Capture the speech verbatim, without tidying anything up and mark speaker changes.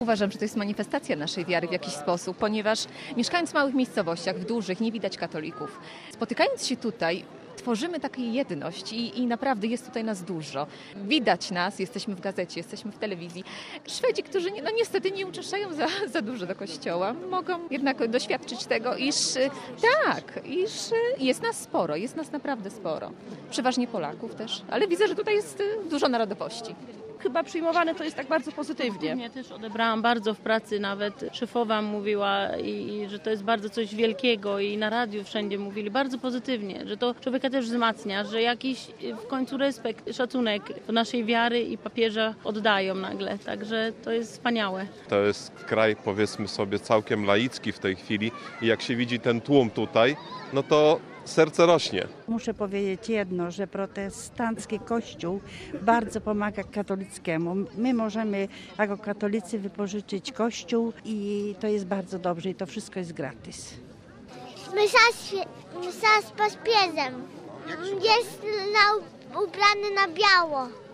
Speaker 1: Uważam, że to jest manifestacja naszej wiary w jakiś sposób, ponieważ mieszkając w małych miejscowościach, w dużych, nie widać katolików. Spotykając się tutaj, tworzymy taką jedność i, i naprawdę jest tutaj nas dużo. Widać nas, jesteśmy w gazecie, jesteśmy w telewizji. Szwedzi, którzy nie, no niestety nie uczęszczają za, za dużo do kościoła, mogą jednak doświadczyć tego, iż tak, iż jest nas sporo, jest nas naprawdę sporo. Przeważnie Polaków też, ale widzę, że tutaj jest dużo narodowości.
Speaker 2: Chyba przyjmowane to jest tak bardzo pozytywnie.
Speaker 3: Ja też odebrałam bardzo w pracy, nawet szefowa mówiła, i, i że to jest bardzo coś wielkiego i na radiu wszędzie mówili bardzo pozytywnie, że to człowieka też wzmacnia, że jakiś w końcu respekt, szacunek do naszej wiary i papieża oddają nagle, także to jest wspaniałe.
Speaker 4: To jest kraj, powiedzmy sobie, całkiem laicki w tej chwili i jak się widzi ten tłum tutaj, no to serce rośnie.
Speaker 5: Muszę powiedzieć jedno, że protestancki kościół bardzo pomaga katolickiemu. My możemy jako katolicy wypożyczyć kościół i to jest bardzo dobrze i to wszystko jest gratis.
Speaker 6: Msza, msza z pośpiewem. Jest na, ubrany na biało.